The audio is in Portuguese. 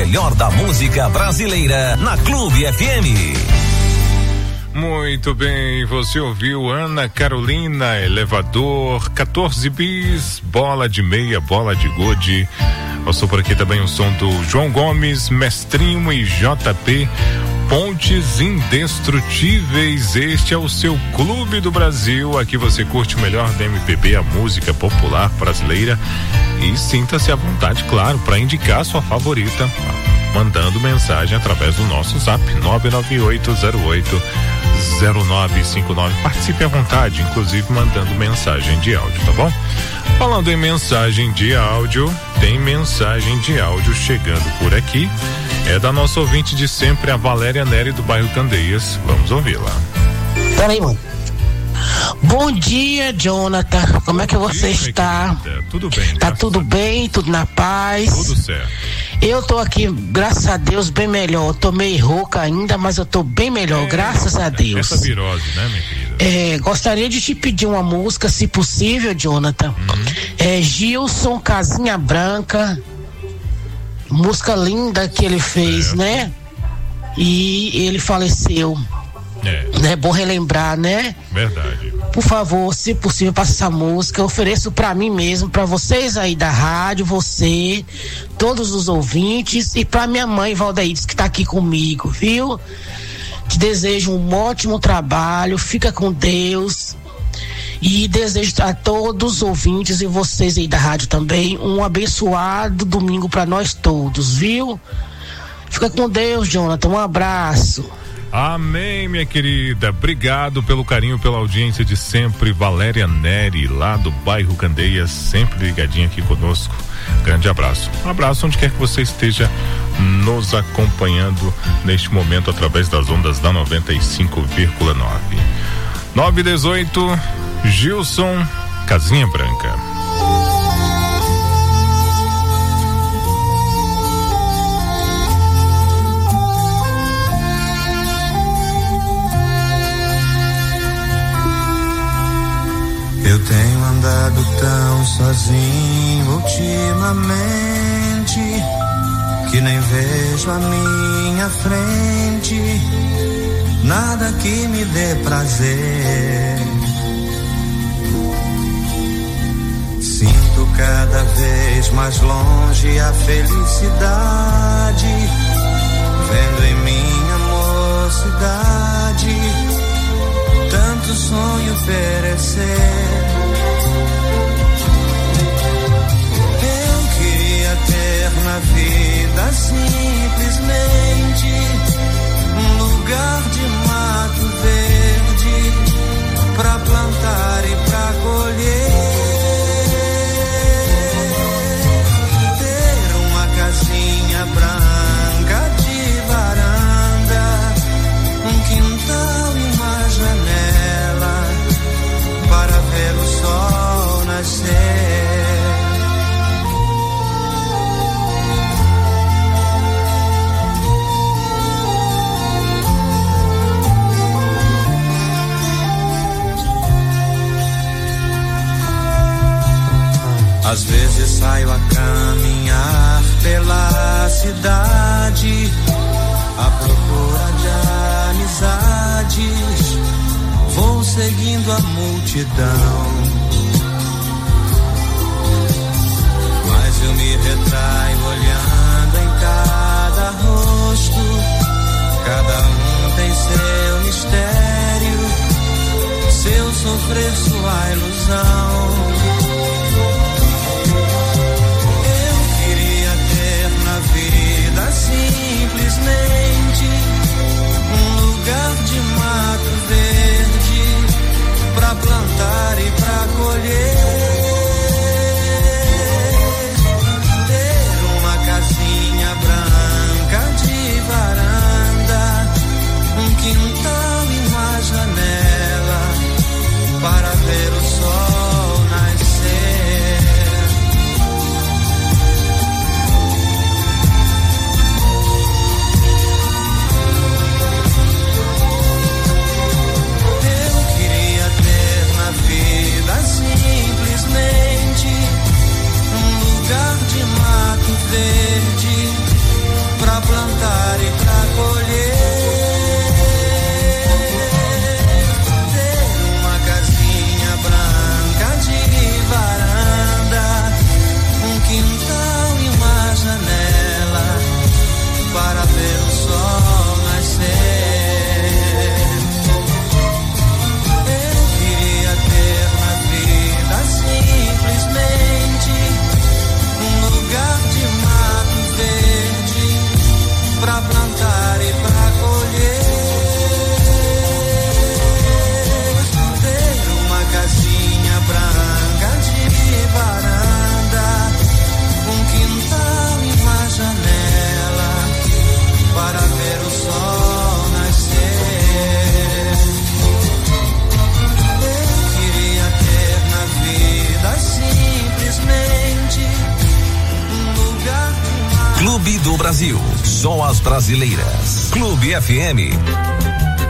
melhor da música brasileira na Clube FM. Muito bem, você ouviu Ana Carolina, Elevador, 14 bis, Bola de Meia, Bola de Gude. Passou por aqui também o som do João Gomes, Mestrinho e JP, Pontes Indestrutíveis. Este é o seu Clube do Brasil. Aqui você curte o melhor da MPB, a música popular brasileira, e sinta-se à vontade, claro, para indicar a sua favorita, mandando mensagem através do nosso zap 998080959. Participe à vontade, inclusive mandando mensagem de áudio, tá bom? Falando em mensagem de áudio, tem mensagem de áudio chegando por aqui. É da nossa ouvinte de sempre, a Valéria Neri, do bairro Candeias. Vamos ouvi-la. Peraí, mano. Bom dia, Jonathan. Como é que você está? Tudo bem. Tá tudo bem? Tudo na paz? Tudo certo. Eu tô aqui, graças a Deus, bem melhor. Eu tô meio rouca ainda, mas eu tô bem melhor, graças a Deus. Essa virose, né, minha querida? Gostaria de te pedir uma música, se possível, Jonathan. Gilson, Casinha Branca. Música linda que ele fez, né? E ele faleceu. É bom relembrar, né? Verdade. Por favor, se possível, passa essa música. Eu ofereço pra mim mesmo, pra vocês aí da rádio, você, todos os ouvintes, e pra minha mãe, Valdeídes, que tá aqui comigo, viu? Te desejo um ótimo trabalho, fica com Deus. E desejo a todos os ouvintes e vocês aí da rádio também um abençoado domingo pra nós todos, viu? Fica com Deus, Jonathan. Um abraço. Amém, minha querida. Obrigado pelo carinho, pela audiência de sempre. Valéria Neri, lá do bairro Candeias, sempre ligadinha aqui conosco. Grande abraço. Um abraço onde quer que você esteja nos acompanhando neste momento através das ondas da 95,9. 918, Gilson, Casinha Branca. Eu tenho andado tão sozinho ultimamente que nem vejo a minha frente nada que me dê prazer. Sinto cada vez mais longe a felicidade, vendo em minha mocidade tanto sonho perecer. Eu queria ter na vida simplesmente um lugar de mato verde pra plantar e pra colher, ter uma casinha branca de varanda, um quintal e uma janela para ver o sol nascer. Às vezes saio a caminhar pela cidade à procura de amizades, vou seguindo a multidão, mas eu me retraio olhando em cada rosto, cada um tem seu mistério, seu sofrer, sua ilusão. Vida simplesmente um lugar de mato verde pra plantar e pra colher, ter uma casinha branca de varanda, um quintal e uma janela para ver o sol plantar e pra colher, ter uma casinha branca de varanda, um quintal e uma janela para ver o sol nascer. Eu queria ter na vida simplesmente um lugar. Clube do Brasil, só as brasileiras. Clube FM.